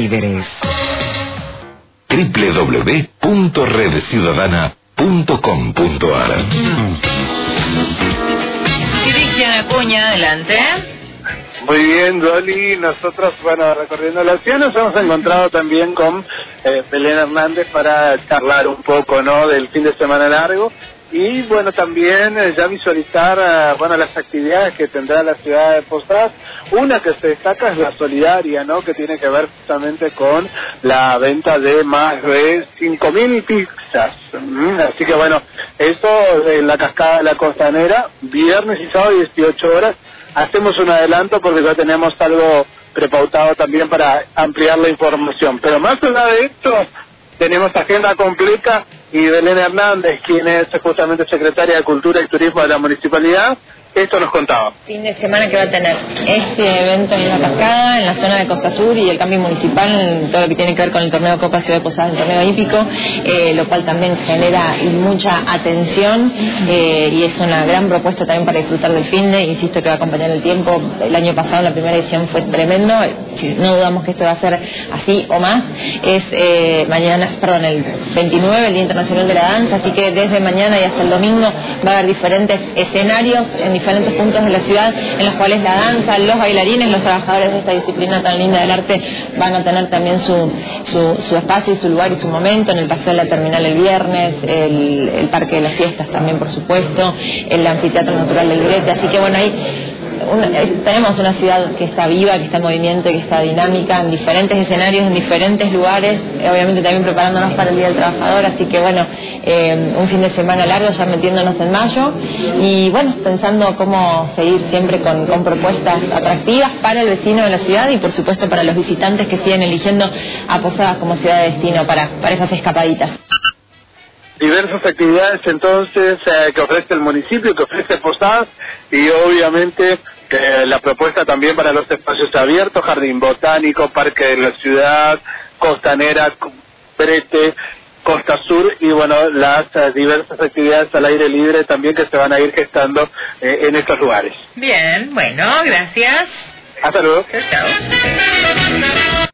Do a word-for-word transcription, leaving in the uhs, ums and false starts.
líderes. doble u doble u doble u punto red ciudadana punto com punto a r. Cristian Acuña, adelante. Muy bien, Dolly. Nosotros, bueno, recorriendo la ciudad nos hemos encontrado también con eh, Belén Hernández para charlar un poco, ¿no?, del fin de semana largo y, bueno, también eh, ya visualizar, eh, bueno, las actividades que tendrá la ciudad de Posadas. Una que se destaca es la solidaria, ¿no?, que tiene que ver justamente con la venta de más de cinco mil pizzas. Mm, así que, bueno, eso en la Cascada de la Costanera, viernes y sábado, dieciocho horas. Hacemos un adelanto porque ya tenemos algo prepautado también para ampliar la información. Pero más allá de esto, tenemos agenda completa y Belén Hernández, quien es justamente secretaria de Cultura y Turismo de la Municipalidad, esto nos contaba. Fin de semana que va a tener este evento en la Cascada, en la zona de Costa Sur y el cambio municipal, en todo lo que tiene que ver con el torneo Copa Ciudad de Posadas, el torneo hípico, eh, lo cual también genera mucha atención eh, y es una gran propuesta también para disfrutar del fin de, insisto que va a acompañar el tiempo. El año pasado la primera edición fue tremendo, no dudamos que esto va a ser así o más. Es eh, mañana, perdón, el veintinueve, el Día Internacional de la Danza, así que desde mañana y hasta el domingo va a haber diferentes escenarios en diferentes puntos de la ciudad en los cuales la danza, los bailarines, los trabajadores de esta disciplina tan linda del arte van a tener también su, su, su espacio y su lugar y su momento. En el Paseo de la Terminal el viernes, el, el Parque de las Fiestas también, por supuesto, el Anfiteatro Natural del Grete, así que bueno, ahí Una, tenemos una ciudad que está viva, que está en movimiento, que está dinámica, en diferentes escenarios, en diferentes lugares, eh, obviamente también preparándonos para el Día del Trabajador, así que bueno, eh, un fin de semana largo ya metiéndonos en mayo y bueno, pensando cómo seguir siempre con, con propuestas atractivas para el vecino de la ciudad y por supuesto para los visitantes que siguen eligiendo a Posadas como ciudad de destino para, para esas escapaditas. Diversas actividades entonces eh, que ofrece el municipio, que ofrece Posadas y obviamente eh, la propuesta también para los espacios abiertos, Jardín Botánico, Parque de la Ciudad, Costanera, Brete, Costa Sur y bueno, las eh, diversas actividades al aire libre también que se van a ir gestando eh, en estos lugares. Bien, bueno, gracias. Hasta luego. Chao, chao.